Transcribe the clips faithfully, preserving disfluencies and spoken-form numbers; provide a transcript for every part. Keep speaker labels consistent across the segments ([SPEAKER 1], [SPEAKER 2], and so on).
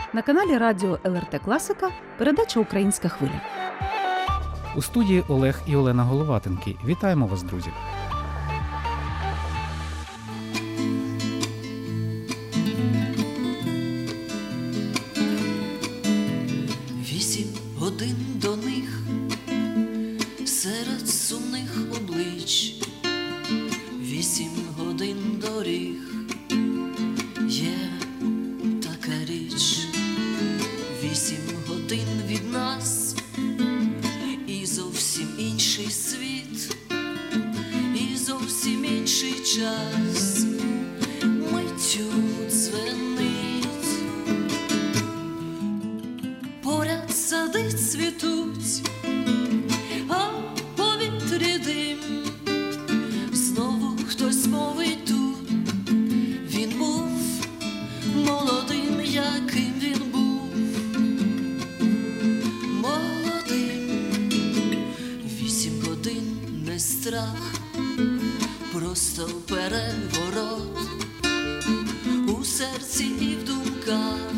[SPEAKER 1] На каналі радіо ел ер те Класика передача «Українська хвиля».
[SPEAKER 2] У студії Олег і Олена Головатенки. Вітаємо вас, друзі!
[SPEAKER 3] Вісім годин до них серед сумних облич, вісім годин доріг є така річ, вісім годин від нас і зовсім інший світ, і зовсім інший час миттю дзвенить. Поряд сади цвітуть, а в повітрі дим. Знову хтось мовить тут, він був молодим, яким він був молодим. Вісім годин не страх, просто переворот у серці і в думках,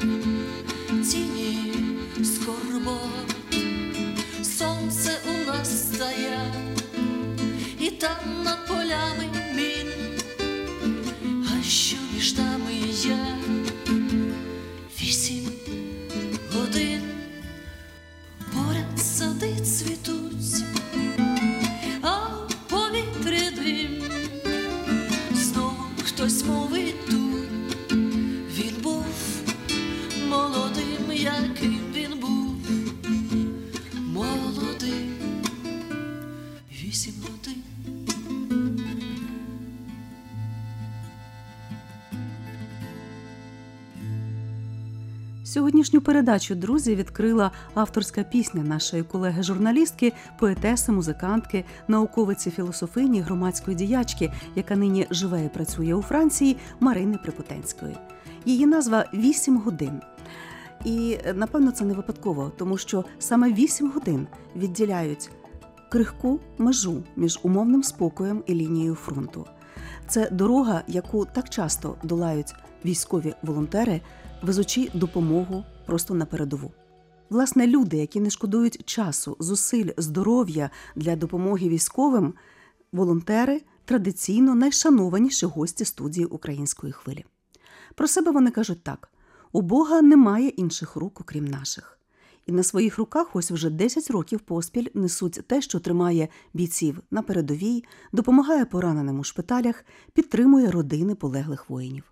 [SPEAKER 3] тіні скорбот. Сонце у нас стає, і там над полями мін, а що між нами є? Вісім годин, поряд сади цвітуть, а в повітрі дим. Знову хтось мовить тут, він був молодим, яким він був молодим. Вісім годин.
[SPEAKER 1] Сьогоднішню передачу, друзі, відкрила авторська пісня нашої колеги-журналістки, поетеси, музикантки, науковиці, філософині, громадської діячки, яка нині живе і працює у Франції, Марини Припутенської. Її назва «Вісім годин». І, напевно, це не випадково, тому що саме вісім годин відділяють крихку межу між умовним спокоєм і лінією фронту. Це дорога, яку так часто долають військові волонтери, везучи допомогу просто на передову. Власне, люди, які не шкодують часу, зусиль, здоров'я для допомоги військовим, волонтери – традиційно найшанованіші гості студії «Української хвилі». Про себе вони кажуть так: «У Бога немає інших рук, окрім наших». І на своїх руках ось вже десять років поспіль несуть те, що тримає бійців на передовій, допомагає пораненим у шпиталях, підтримує родини полеглих воїнів.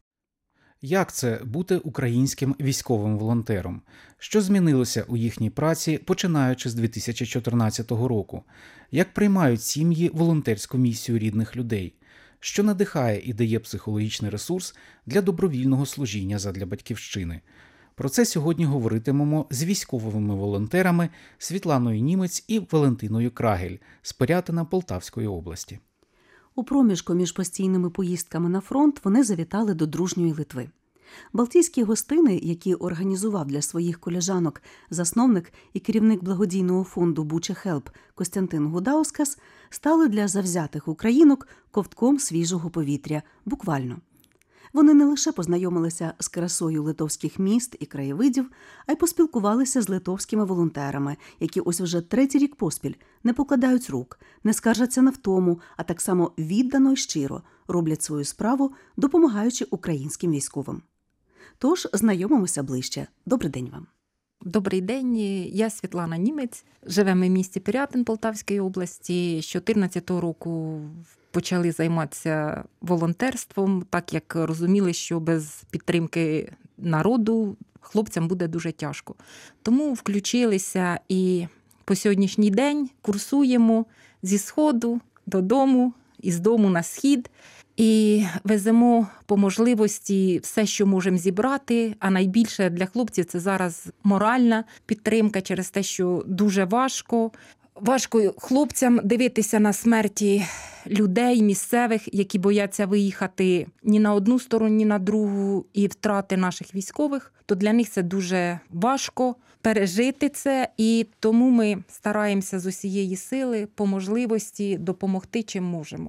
[SPEAKER 2] Як це бути українським військовим волонтером? Що змінилося у їхній праці, починаючи з дві тисячі чотирнадцятого року? Як приймають сім'ї волонтерську місію рідних людей? Що надихає і дає психологічний ресурс для добровільного служіння задля батьківщини? Про це сьогодні говоритимемо з військовими волонтерами Світланою Німець і Валентиною Крагель з Пирятина Полтавської області.
[SPEAKER 1] У проміжку між постійними поїздками на фронт вони завітали до дружньої Литви. Балтійські гостини, які організував для своїх колежанок засновник і керівник благодійного фонду «Буча Хелп» Костянтин Гудаускас, стали для завзятих українок ковтком свіжого повітря, буквально. Вони не лише познайомилися з красою литовських міст і краєвидів, а й поспілкувалися з литовськими волонтерами, які ось вже третій рік поспіль не покладають рук, не скаржаться на втому, а так само віддано й щиро роблять свою справу, допомагаючи українським військовим. Тож знайомимося ближче. Добрий день вам.
[SPEAKER 4] Добрий день, я Світлана Німець. Живемо в місті Пирятин Полтавської області. З дві тисячі чотирнадцятого року почали займатися волонтерством, так як розуміли, що без підтримки народу хлопцям буде дуже тяжко. Тому включилися і по сьогоднішній день курсуємо зі сходу додому, із дому на схід. І веземо по можливості все, що можемо зібрати, а найбільше для хлопців це зараз моральна підтримка через те, що дуже важко. Важко хлопцям дивитися на смерті людей місцевих, які бояться виїхати ні на одну сторону, ні на другу, і втрати наших військових. То для них це дуже важко пережити це, і тому ми стараємося з усієї сили по можливості допомогти, чим можемо.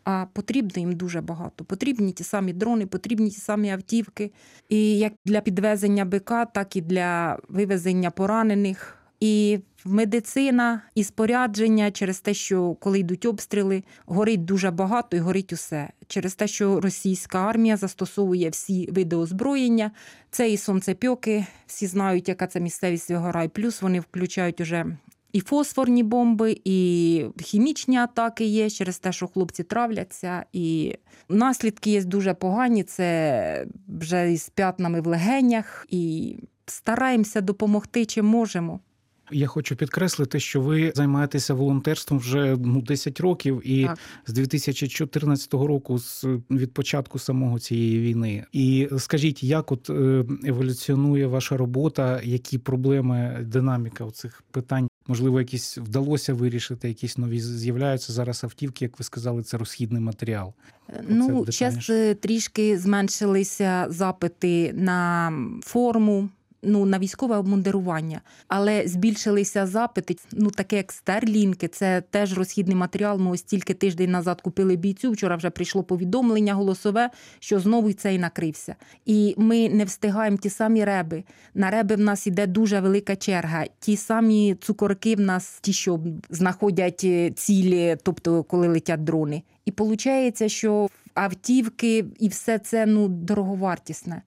[SPEAKER 4] а потрібно їм дуже багато. Потрібні ті самі дрони, потрібні ті самі автівки. І як для підвезення БК, так і для вивезення поранених. І медицина, і спорядження через те, що коли йдуть обстріли, горить дуже багато і горить усе. Через те, що російська армія застосовує всі види озброєння. Це і сонцепьоки, всі знають, яка це місцевість вигорає. Плюс вони включають уже і фосфорні бомби, і хімічні атаки є через те, що хлопці травляться. І наслідки є дуже погані, це вже із п'ятнами в легенях. І стараємося допомогти, чим можемо.
[SPEAKER 2] Я хочу підкреслити, що ви займаєтеся волонтерством вже ну, десять років, і
[SPEAKER 4] Так.
[SPEAKER 2] з дві тисячі чотирнадцятого року, з, від початку самого цієї війни. І скажіть, як от е, еволюціонує ваша робота, які проблеми, динаміка цих питань? Можливо, якісь вдалося вирішити, якісь нові з'являються зараз автівки, як ви сказали, це розхідний матеріал.
[SPEAKER 4] Ну, зараз трішки зменшилися запити на форму, ну, на військове обмундирування, але збільшилися запити, ну, таке як старлінки, це теж розхідний матеріал. Ми ось тільки тиждень назад купили бійцю, вчора вже прийшло повідомлення голосове, що знову й цей накрився. І ми не встигаємо ті самі реби. На реби в нас іде дуже велика черга. Ті самі цукорки в нас, ті, що знаходять цілі, тобто коли летять дрони. І виходить, що автівки і все це, ну, дороговартісне.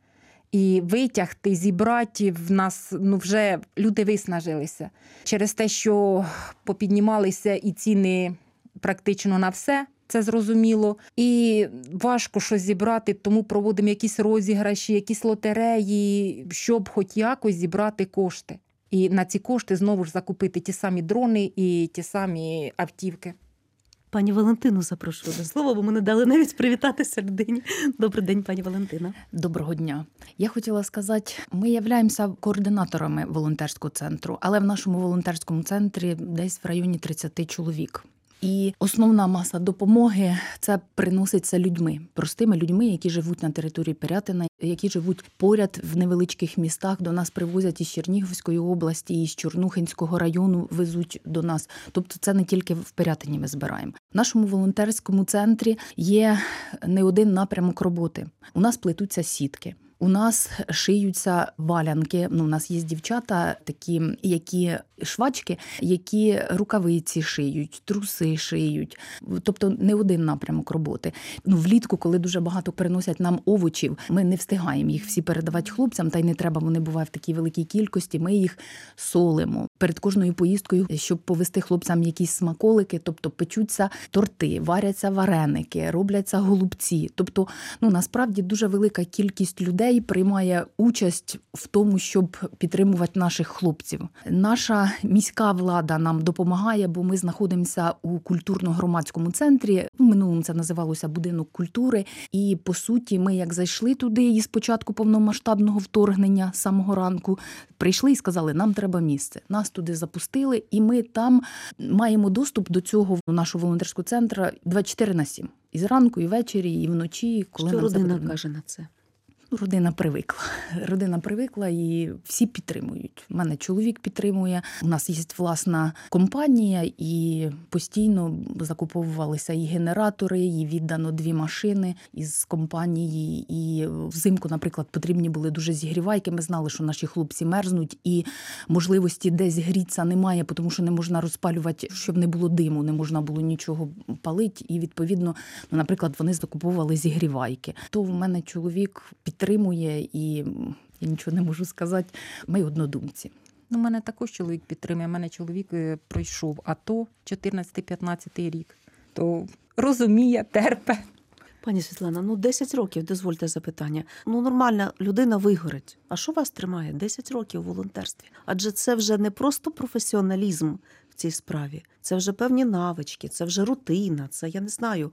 [SPEAKER 4] І витягти, зібрати в нас, ну, вже люди виснажилися. Через те, що попіднімалися і ціни практично на все, це зрозуміло. І важко щось зібрати, тому проводимо якісь розіграші, якісь лотереї, щоб хоч якось зібрати кошти. І на ці кошти знову ж закупити ті самі дрони і ті самі автівки.
[SPEAKER 1] Пані Валентину запрошую до слова, бо ми не дали навіть привітатися людині. Добрий день, пані Валентина.
[SPEAKER 5] Доброго дня. Я хотіла сказати, ми являємося координаторами волонтерського центру, але в нашому волонтерському центрі десь в районі тридцять чоловік. І основна маса допомоги – це приноситься людьми, простими людьми, які живуть на території Пирятина, які живуть поряд в невеличких містах. До нас привозять із Чернігівської області, із Чорнухинського району везуть до нас. Тобто це не тільки в Пирятині ми збираємо. В нашому волонтерському центрі є не один напрямок роботи. У нас плетуться сітки. У нас шиються валянки, ну, у нас є дівчата такі, які швачки, які рукавиці шиють, труси шиють. Тобто не один напрямок роботи. Ну, влітку, коли дуже багато приносять нам овочів, ми не встигаємо їх всі передавати хлопцям, та й не треба, вони бувають в такій великій кількості, ми їх солимо. Перед кожною поїздкою, щоб повести хлопцям якісь смаколики, тобто печуться торти, варяться вареники, робляться голубці. Тобто, ну, насправді дуже велика кількість людей приймає участь в тому, щоб підтримувати наших хлопців. Наша міська влада нам допомагає, бо ми знаходимося у культурно-громадському центрі. В минулому це називалося будинок культури. І, по суті, ми як зайшли туди із початку повномасштабного вторгнення, з самого ранку, прийшли і сказали, нам треба місце. Нас туди запустили, і ми там маємо доступ до цього нашого волонтерського центру двадцять чотири на сім. І зранку, і ввечері, і вночі. Коли
[SPEAKER 1] Що
[SPEAKER 5] нам
[SPEAKER 1] родина
[SPEAKER 5] потрібно.
[SPEAKER 1] каже на це?
[SPEAKER 5] Родина привикла. Родина привикла і всі підтримують. У мене чоловік підтримує. У нас є власна компанія і постійно закуповувалися і генератори, і віддано дві машини із компанії. І взимку, наприклад, потрібні були дуже зігрівайки. Ми знали, що наші хлопці мерзнуть і можливості десь грітися немає, тому що не можна розпалювати, щоб не було диму, не можна було нічого палити. І, відповідно, ну, наприклад, вони закуповували зігрівайки. То в мене чоловік підтримує, і я нічого не можу сказати. Ми однодумці.
[SPEAKER 4] Ну, мене також чоловік підтримує. Мене чоловік пройшов АТО чотирнадцятий-п'ятнадцятий рік. То розуміє, терпе.
[SPEAKER 1] Пані Світлана, ну десять років, дозвольте запитання. Ну нормальна людина вигорить. А що вас тримає? десять років у волонтерстві. Адже це вже не просто професіоналізм в цій справі. Це вже певні навички, це вже рутина, це, я не знаю.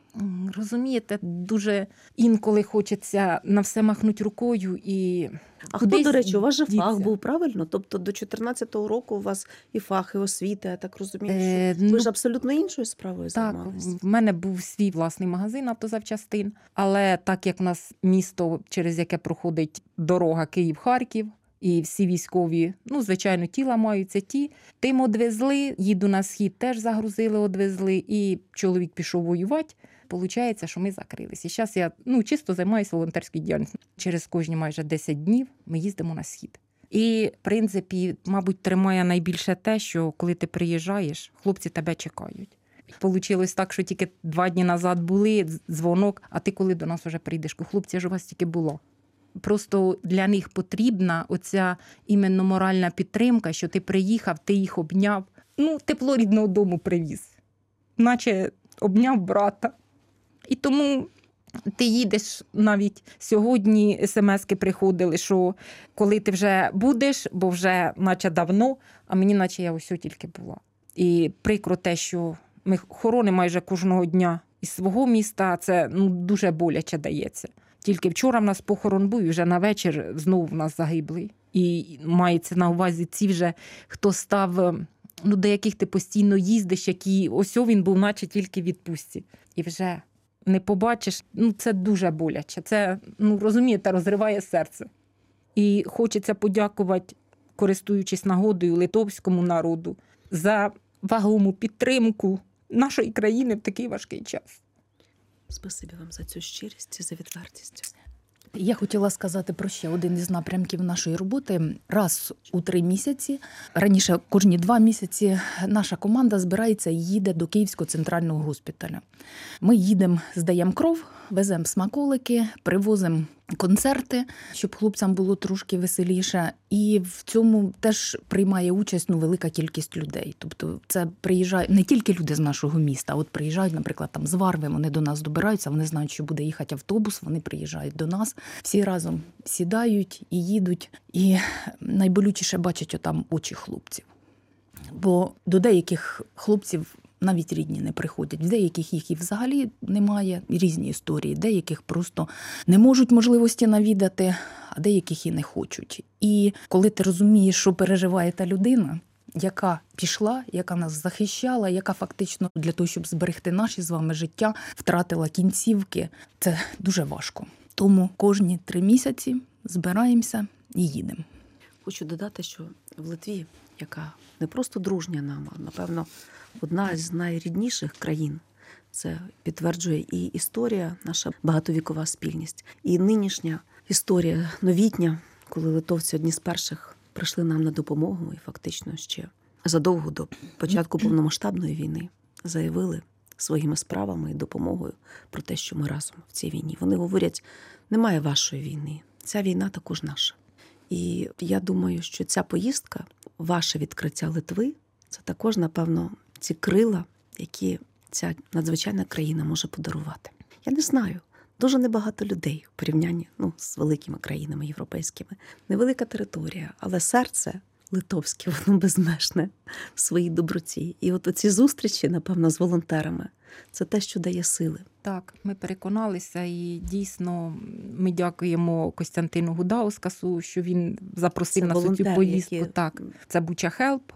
[SPEAKER 4] Розумієте, дуже інколи хочеться на все махнути рукою і
[SPEAKER 1] А хто, до речі, у вас же
[SPEAKER 4] діться.
[SPEAKER 1] фах був, правильно? Тобто до чотирнадцятого року у вас і фах, і освіта, я так розумію, що
[SPEAKER 4] Е,
[SPEAKER 1] ви
[SPEAKER 4] ну,
[SPEAKER 1] ж абсолютно іншою справою
[SPEAKER 4] Так,
[SPEAKER 1] займалися.
[SPEAKER 4] в мене був свій власний магазин автозапчастин, але так як в нас місто, через яке проходить дорога Київ-Харків, і всі військові, ну, звичайно, ті ламаються, ті. Тим одвезли, їду на схід, теж загрузили, одвезли, і чоловік пішов воювати. виходить, що ми закрилися. І зараз я ну, чисто займаюся волонтерською діяльністю. Через кожні майже десять днів ми їздимо на схід. І, в принципі, мабуть, тримає найбільше те, що коли ти приїжджаєш, хлопці тебе чекають. Получилось так, що тільки два дні назад були, дзвонок, а ти коли до нас вже прийдеш? Хлопці, я ж у вас тільки було. Просто для них потрібна оця іменно моральна підтримка, що ти приїхав, ти їх обняв. Ну, тепло рідного дому привіз. Наче обняв брата. І тому ти їдеш, навіть сьогодні смски приходили, що коли ти вже будеш, бо вже наче давно, а мені наче я ось тільки була. І прикро те, що ми хоронимо майже кожного дня із свого міста, це ну, дуже боляче дається. Тільки вчора в нас похорон був, і вже на вечір знову в нас загиблий. І мається на увазі ці вже, хто став, ну, до яких ти постійно їздиш, які ось він був наче тільки в відпустці. І вже не побачиш, ну це дуже боляче. Це, ну розумієте, розриває серце. І хочеться подякувати, користуючись нагодою, литовському народу за вагому підтримку нашої країни в такий важкий час.
[SPEAKER 1] Спасибі вам за цю щирість і за відвертість.
[SPEAKER 5] Я хотіла сказати про ще один із напрямків нашої роботи. Раз у три місяці, раніше кожні два місяці, наша команда збирається і їде до Київського центрального госпіталя. Ми їдемо, здаємо кров, веземо смаколики, привозимо концерти, щоб хлопцям було трошки веселіше. І в цьому теж приймає участь ну, велика кількість людей. Тобто це приїжджають не тільки люди з нашого міста, а от приїжджають, наприклад, там з Варви, вони до нас добираються, вони знають, що буде їхати автобус, вони приїжджають до нас. Всі разом сідають і їдуть. І найболючіше бачать отам очі хлопців. Бо до деяких хлопців навіть рідні не приходять. В деяких їх і взагалі немає. Різні історії. Деяких просто не можуть можливості навідати, а деяких і не хочуть. І коли ти розумієш, що переживає та людина, яка пішла, яка нас захищала, яка фактично для того, щоб зберегти наші з вами життя, втратила кінцівки, це дуже важко. Тому кожні три місяці збираємося і їдемо.
[SPEAKER 1] Хочу додати, що в Литві, яка не просто дружня нам, а, напевно, одна з найрідніших країн, це підтверджує і історія, наша багатовікова спільність, і нинішня історія новітня, коли литовці одні з перших прийшли нам на допомогу і фактично ще задовго до початку повномасштабної війни заявили своїми справами і допомогою про те, що ми разом в цій війні. Вони говорять, немає вашої війни, ця війна також наша. І я думаю, що ця поїздка, ваше відкриття Литви, це також, напевно, ці крила, які ця надзвичайна країна може подарувати. Я не знаю, дуже небагато людей у порівнянні ну, з великими країнами європейськими. Невелика територія, але серце литовське, воно безмежне в своїй доброті. І от оці зустрічі, напевно, з волонтерами, це те, що дає сили.
[SPEAKER 4] Так, ми переконалися і дійсно ми дякуємо Костянтину Гудаускасу, що він запросив
[SPEAKER 1] Це
[SPEAKER 4] нас у цю поїздку.
[SPEAKER 1] які...
[SPEAKER 4] Так, це Буча Хелп.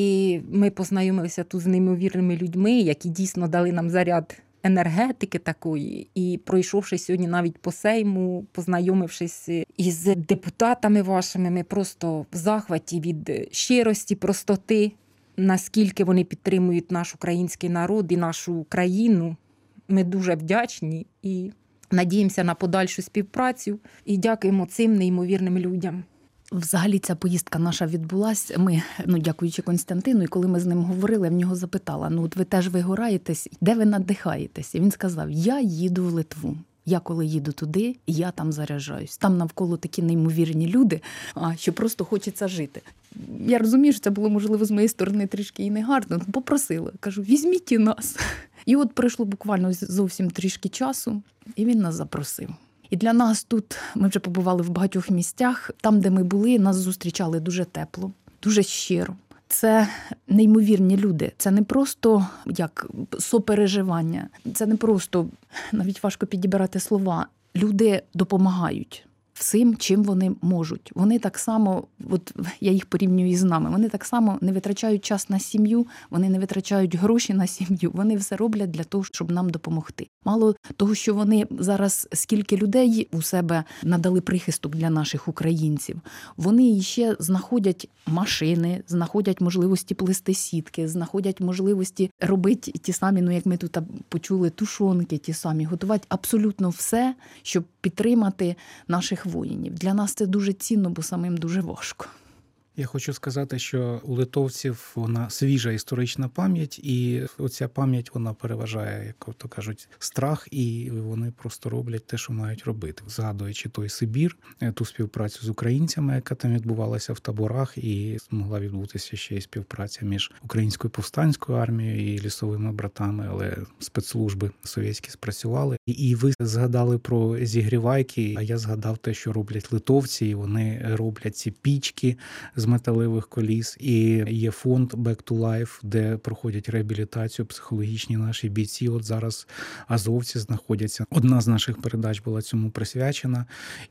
[SPEAKER 4] І ми познайомилися тут з неймовірними людьми, які дійсно дали нам заряд енергетики такої. І пройшовши сьогодні навіть по Сейму, познайомившись із депутатами вашими, ми просто в захваті від щирості, простоти, наскільки вони підтримують наш український народ і нашу країну. Ми дуже вдячні і надіємося на подальшу співпрацю. І дякуємо цим неймовірним людям.
[SPEAKER 5] Взагалі ця поїздка наша відбулась. Ми, ну дякуючи Костянтину, і коли ми з ним говорили, я в нього запитала, ну от ви теж вигораєтесь, де ви надихаєтесь? І він сказав, я їду в Литву. Я коли їду туди, я там заряджаюсь. Там навколо такі неймовірні люди, а що просто хочеться жити. Я розумію, що це було, можливо, з моєї сторони трішки і негарно. Попросила, кажу, візьміть і нас. І от пройшло буквально зовсім трішки часу, і він нас запросив. І для нас тут, ми вже побували в багатьох місцях, там, де ми були, нас зустрічали дуже тепло, дуже щиро. Це неймовірні люди. Це не просто як сопереживання, це не просто, навіть важко підібрати слова. Люди допомагають всім, чим вони можуть. Вони так само, от я їх порівнюю із нами, вони так само не витрачають час на сім'ю, вони не витрачають гроші на сім'ю, вони все роблять для того, щоб нам допомогти. Мало того, що вони зараз, скільки людей у себе надали прихисток для наших українців, вони ще знаходять машини, знаходять можливості плести сітки, знаходять можливості робити ті самі, ну як ми тут почули, тушонки ті самі, готувати абсолютно все, щоб підтримати наших воїнів. Для нас це дуже цінно, бо самим дуже важко.
[SPEAKER 2] Я хочу сказати, що у литовців вона свіжа історична пам'ять, і оця пам'ять вона переважає, як то кажуть, страх, і вони просто роблять те, що мають робити. Згадуючи той Сибір, ту співпрацю з українцями, яка там відбувалася в таборах, і змогла відбутися ще й співпраця між Українською повстанською армією і лісовими братами, але спецслужби совєтські спрацювали. І ви згадали про зігрівайки, а я згадав те, що роблять литовці, і вони роблять ці пічки з металевих коліс, і є фонд Back to Life, де проходять реабілітацію психологічні наші бійці. От зараз азовці знаходяться. Одна з наших передач була цьому присвячена,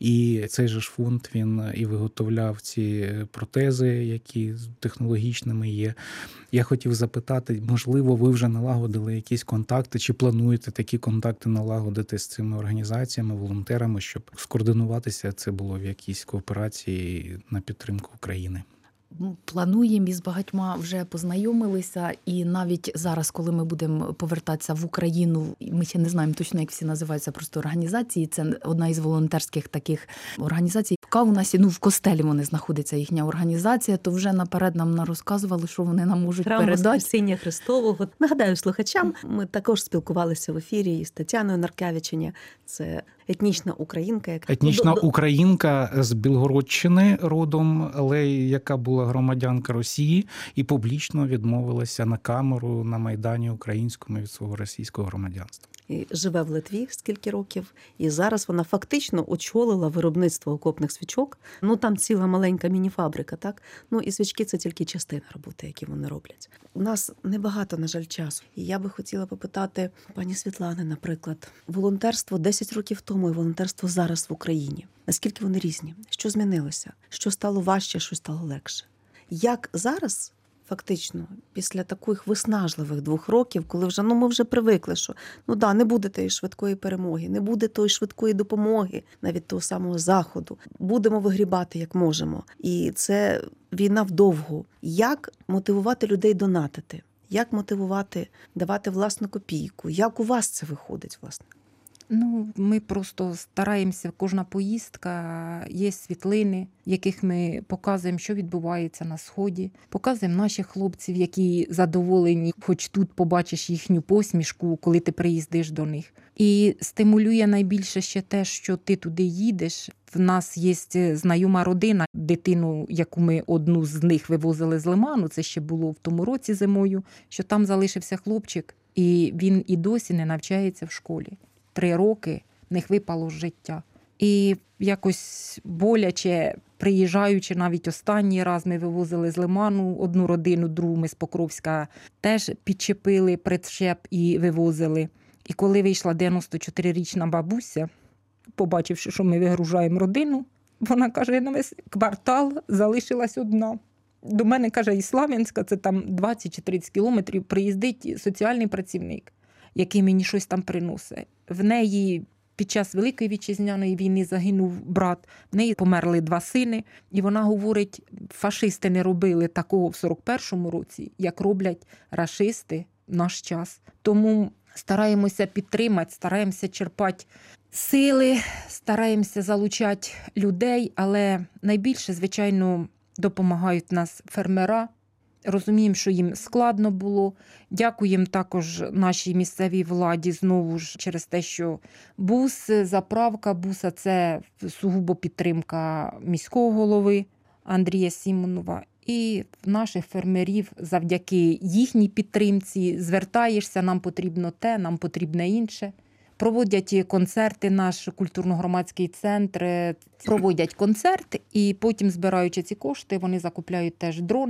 [SPEAKER 2] і цей же ж фонд, він і виготовляв ці протези, які технологічними є. Я хотів запитати, можливо, ви вже налагодили якісь контакти, чи плануєте такі контакти налагодити з цими організаціями, волонтерами, щоб скоординуватися, це було в якійсь кооперації на підтримку України?
[SPEAKER 5] Плануємо, і з багатьма вже познайомилися, і навіть зараз, коли ми будемо повертатися в Україну, ми ще не знаємо точно, як всі називаються просто організації, це одна із волонтерських таких організацій. В Каунасі, ну в Костелі вони знаходиться, їхня організація, то вже наперед нам розказували, що вони нам можуть
[SPEAKER 1] Храм
[SPEAKER 5] передати.
[SPEAKER 1] Воскресіння Христового. Нагадаю слухачам, ми також спілкувалися в ефірі із Тетяною Наркевиченя. Це етнічна українка. Яка...
[SPEAKER 2] Етнічна
[SPEAKER 1] До...
[SPEAKER 2] українка з Білгородщини родом, але яка була громадянка Росії і публічно відмовилася на камеру на Майдані українському від свого російського громадянства.
[SPEAKER 1] І живе в Литві скільки років, і зараз вона фактично очолила виробництво окопних свічок. Ну там ціла маленька міні-фабрика, так? Ну і свічки – це тільки частина роботи, які вони роблять. У нас небагато, на жаль, часу. І я би хотіла попитати пані Світлани, наприклад, волонтерство десять років тому і волонтерство зараз в Україні. Наскільки вони різні? Що змінилося? Що стало важче, що стало легше? Як зараз... Фактично, після таких виснажливих двох років, коли вже, ну, ми вже привикли, що, ну да, не буде тієї швидкої перемоги, не буде тої швидкої допомоги, навіть того самого Заходу. Будемо вигрібати, як можемо. І це війна вдовгу. Як мотивувати людей донатити? Як мотивувати давати власну копійку? Як у вас це виходить, власне?
[SPEAKER 4] Ну, ми просто стараємося, кожна поїздка, є світлини, в яких ми показуємо, що відбувається на Сході. Показуємо наших хлопців, які задоволені, хоч тут побачиш їхню посмішку, коли ти приїздиш до них. І стимулює найбільше ще те, що ти туди їдеш. В нас є знайома родина, дитину, яку ми одну з них вивозили з Лиману, це ще було в тому році зимою, що там залишився хлопчик, і він і досі не навчається в школі. Три роки в них випало з життя. І якось боляче, приїжджаючи навіть останній раз, ми вивозили з Лиману одну родину, другу ми з Покровська теж підчепили причеп і вивозили. І коли вийшла дев'яносто чотирирічна бабуся, побачивши, що ми вигружаємо родину, вона каже, на весь квартал залишилась одна. До мене, каже, із Слав'янська, це там двадцять чи тридцять кілометрів, приїздить соціальний працівник, який мені щось там приносить. В неї під час Великої Вітчизняної війни загинув брат, в неї померли два сини. І вона говорить, фашисти не робили такого в сорок першому році, як роблять рашисти в наш час. Тому стараємося підтримати, стараємося черпати сили, стараємося залучати людей, але найбільше, звичайно, допомагають нас фермера. Розуміємо, що їм складно було. Дякуємо також нашій місцевій владі знову ж через те, що бус, заправка буса – це сугубо підтримка міського голови Андрія Сімонова. І наших фермерів завдяки їхній підтримці звертаєшся, нам потрібно те, нам потрібне інше. Проводять концерти, наш культурно-громадський центр, проводять концерт, і потім, збираючи ці кошти, вони закупляють теж дрони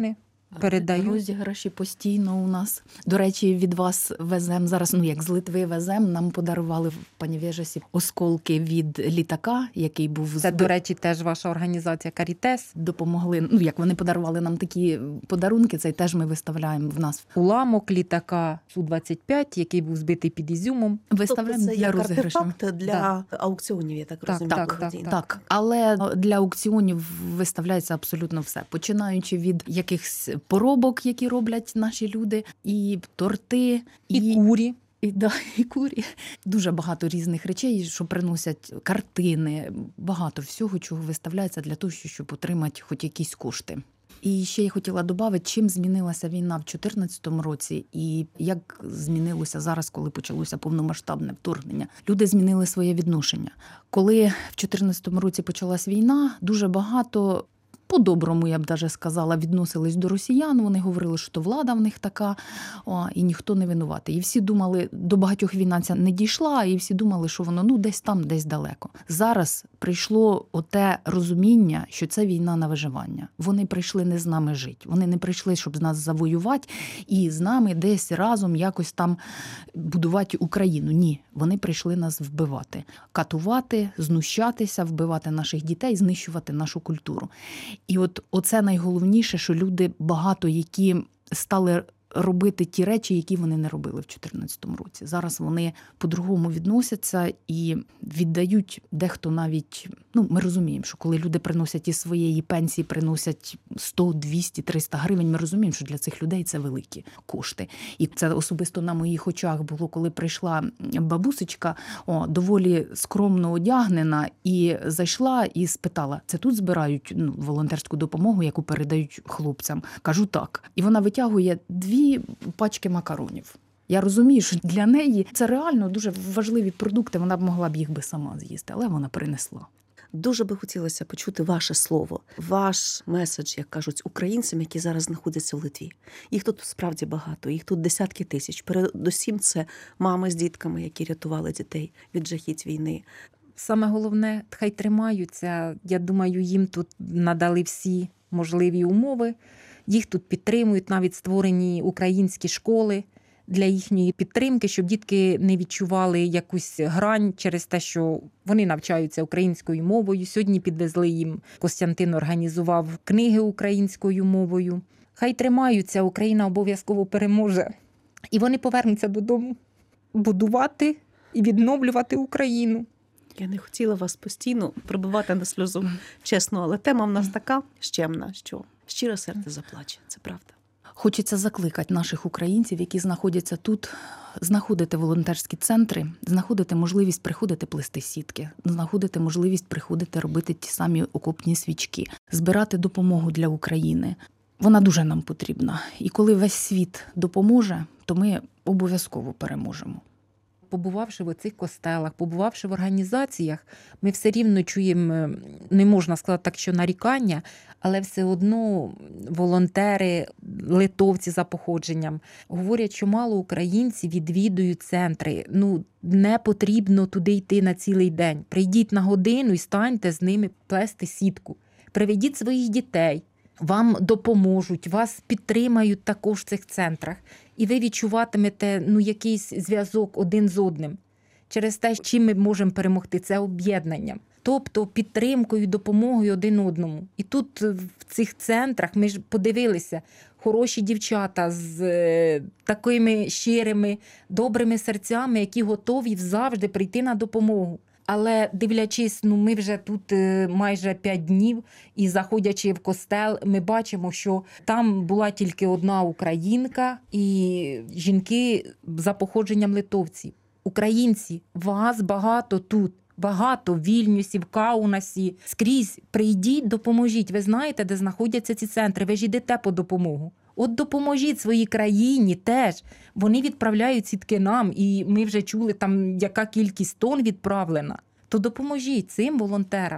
[SPEAKER 4] передають.
[SPEAKER 5] Розіграші постійно у нас. До речі, від вас везем зараз, ну як з Литви везем, нам подарували в Панівєжесі осколки від літака, який був
[SPEAKER 4] Це,
[SPEAKER 5] збит-
[SPEAKER 4] до речі, теж ваша організація «Карітес».
[SPEAKER 5] допомогли. Ну як вони подарували нам такі подарунки, це теж ми виставляємо в нас.
[SPEAKER 4] Уламок літака Су двадцять п'ять, який був збитий під Ізюмом.
[SPEAKER 5] Виставляємо
[SPEAKER 6] Тобто це
[SPEAKER 5] для
[SPEAKER 6] як
[SPEAKER 5] розіграшу.
[SPEAKER 6] артефакт для аукціонів, я так
[SPEAKER 4] Так,
[SPEAKER 6] розумію.
[SPEAKER 4] так,
[SPEAKER 6] благодійних.
[SPEAKER 4] так,
[SPEAKER 5] Так, але для аукціонів виставляється абсолютно все, починаючи від якихось поробок, які роблять наші люди, і торти,
[SPEAKER 4] І курі.
[SPEAKER 5] І, да, і курі. Дуже багато різних речей, що приносять картини, багато всього, чого виставляється для того, щоб отримати хоч якісь кошти. І ще я хотіла додати, чим змінилася війна в дві тисячі чотирнадцятому році і як змінилося зараз, коли почалося повномасштабне вторгнення. Люди змінили своє відношення. Коли в дві тисячі чотирнадцятому році почалась війна, дуже багато, по-доброму, я б даже сказала, відносились до росіян. Вони говорили, що то влада в них така, о, і ніхто не винуватий. І всі думали, до багатьох війна ця не дійшла, і всі думали, що воно ну десь там, десь далеко. Зараз прийшло оте розуміння, що це війна на виживання. Вони прийшли не з нами жити. Вони не прийшли, щоб з нас завоювати і з нами десь разом якось там будувати Україну. Ні, вони прийшли нас вбивати, катувати, знущатися, вбивати наших дітей, знищувати нашу культуру. І от оце найголовніше, що люди багато, які стали робити ті речі, які вони не робили в дві тисячі чотирнадцятому році. Зараз вони по-другому відносяться і віддають дехто навіть, ну, ми розуміємо, що коли люди приносять із своєї пенсії, приносять сто, двісті, триста гривень, ми розуміємо, що для цих людей це великі кошти. І це особисто на моїх очах було, коли прийшла бабусечка, о, доволі скромно одягнена, і зайшла і спитала, це тут збирають ну, волонтерську допомогу, яку передають хлопцям? Кажу, так. І вона витягує дві пачки макаронів. Я розумію, що для неї це реально дуже важливі продукти, вона б могла б їх би сама з'їсти, але вона принесла.
[SPEAKER 6] Дуже би хотілося почути ваше слово, ваш меседж, як кажуть, українцям, які зараз знаходяться в Литві. Їх тут справді багато, їх тут десятки тисяч. Передусім це мами з дітками, які рятували дітей від жахіть війни.
[SPEAKER 4] Саме головне, хай тримаються. Я думаю, їм тут надали всі можливі умови. Їх тут підтримують, навіть створені українські школи для їхньої підтримки, щоб дітки не відчували якусь грань через те, що вони навчаються українською мовою. Сьогодні підвезли їм, Костянтин організував книги українською мовою. Хай тримаються, Україна обов'язково переможе. І вони повернуться додому будувати і відновлювати Україну.
[SPEAKER 6] Я не хотіла вас постійно прибивати на сльозу, чесно, але тема в нас така щемна, що щире серце заплаче, це правда.
[SPEAKER 5] Хочеться закликати наших українців, які знаходяться тут, знаходити волонтерські центри, знаходити можливість приходити плести сітки, знаходити можливість приходити робити ті самі окопні свічки, збирати допомогу для України. Вона дуже нам потрібна. І коли весь світ допоможе, то ми обов'язково переможемо.
[SPEAKER 4] Побувавши в оцих костелах, побувавши в організаціях, ми все рівно чуємо, не можна сказати так, що нарікання, але все одно волонтери, литовці за походженням говорять, що мало українців відвідують центри. Ну, не потрібно туди йти на цілий день. Прийдіть на годину і станьте з ними плести сітку. Приведіть своїх дітей. Вам допоможуть, вас підтримають також в цих центрах. І ви відчуватимете ну, якийсь зв'язок один з одним. Через те, чим ми можемо перемогти, це об'єднанням. Тобто підтримкою, допомогою один одному. І тут в цих центрах ми ж подивилися, хороші дівчата з е, такими щирими, добрими серцями, які готові завжди прийти на допомогу. Але дивлячись, ну ми вже тут майже п'ять днів і заходячи в костел, ми бачимо, що там була тільки одна українка і жінки за походженням литовці. Українці, вас багато тут, багато в Вільнюсі, в Каунасі, скрізь. Прийдіть, допоможіть. Ви знаєте, де знаходяться ці центри, ви ж йдете по допомогу. От допоможіть своїй країні теж. Вони відправляють сітки нам, і ми вже чули, там яка кількість тонн відправлена. То допоможіть цим волонтерам.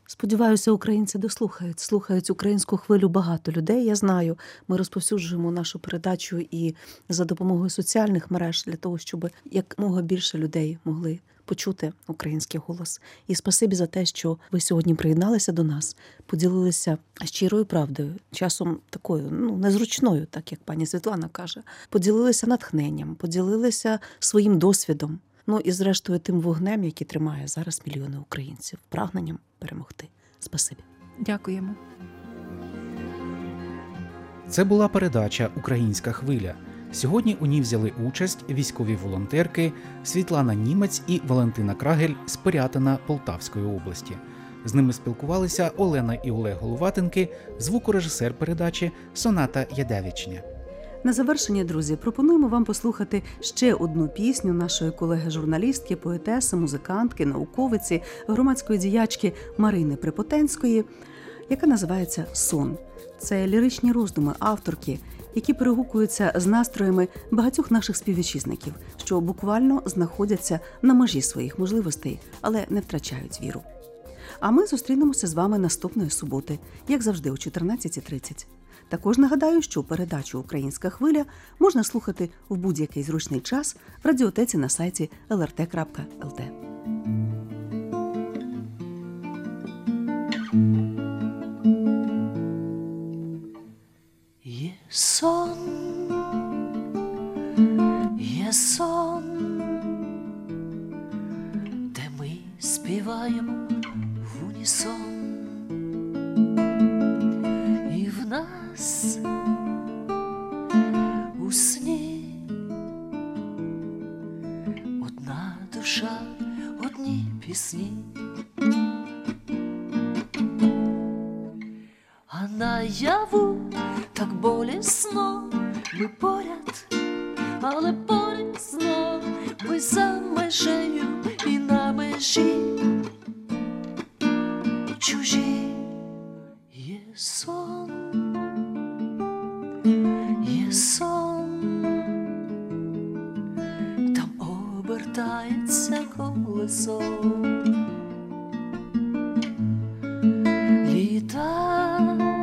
[SPEAKER 6] Сподіваюся, українці дослухають, слухають українську хвилю багато людей. Я знаю, ми розповсюджуємо нашу передачу і за допомогою соціальних мереж для того, щоб якомога більше людей могли почути український голос. І спасибі за те, що ви сьогодні приєдналися до нас, поділилися щирою правдою, часом такою, ну, незручною, так як пані Світлана каже, поділилися натхненням, поділилися своїм досвідом. Ну і зрештою тим вогнем, який тримає зараз мільйони українців, прагненням перемогти. Спасибі.
[SPEAKER 4] Дякуємо.
[SPEAKER 2] Це була передача «Українська хвиля». Сьогодні у ній взяли участь військові волонтерки Світлана Німець і Валентина Крагель з Пирятина Полтавської області. З ними спілкувалися Олена і Олег Головатенки, звукорежисер передачі Соната Ядевичня.
[SPEAKER 1] На завершення, друзі, пропонуємо вам послухати ще одну пісню нашої колеги-журналістки, поетеси, музикантки, науковиці, громадської діячки Марини Припотенської, яка називається «Сон». Це ліричні роздуми авторки, які перегукуються з настроями багатьох наших співвітчизників, що буквально знаходяться на межі своїх можливостей, але не втрачають віру. А ми зустрінемося з вами наступної суботи, як завжди, о чотирнадцятій тридцять. Також нагадаю, що передачу «Українська хвиля» можна слухати в будь-який зручний час в радіотеці на сайті ел ер те крапка ел те.
[SPEAKER 3] Є сон, є сон, де ми співаємо в унісон, і в нас у сні одна душа, одні пісні. А наяву так болісно, ми поряд, але болісно, ми за межею і на межі чужі. Є сон, є сон, там обертається колесо. Літа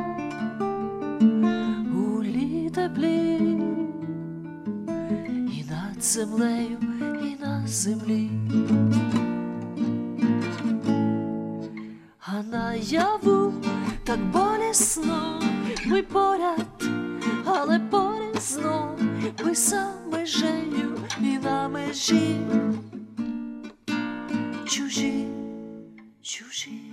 [SPEAKER 3] у літеплі, і над землею, і на землі. А наяву так болісно, ми поряд, але болісно, ми за межею і на межі чужі, чужі.